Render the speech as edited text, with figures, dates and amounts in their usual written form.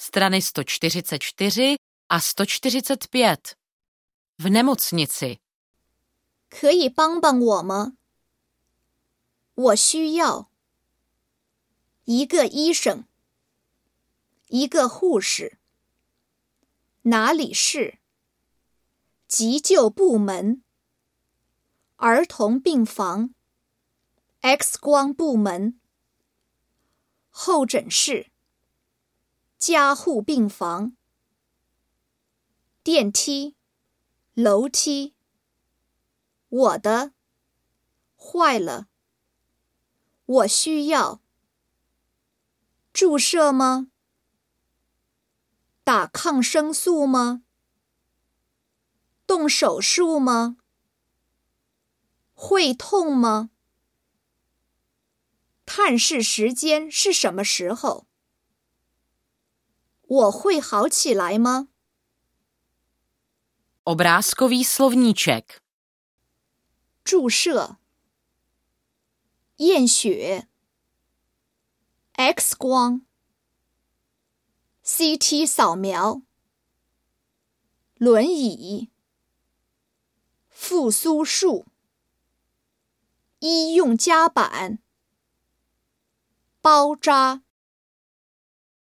strany 144 a 145. V nemocnici. 可以帮帮我吗？我需要一个医生，一个护士。哪里是？急救部门，儿童病房， X 光部门，候诊室，加护病房，电梯，楼梯。我的，坏了。我需要注射吗？打抗生素吗？动手术吗？会痛吗？探视时间是什么时候？我会好起来吗？ Obrázkový slovníček. 注射，验血， X 光， CT 扫描，轮椅，复苏术，医用夹板，包扎。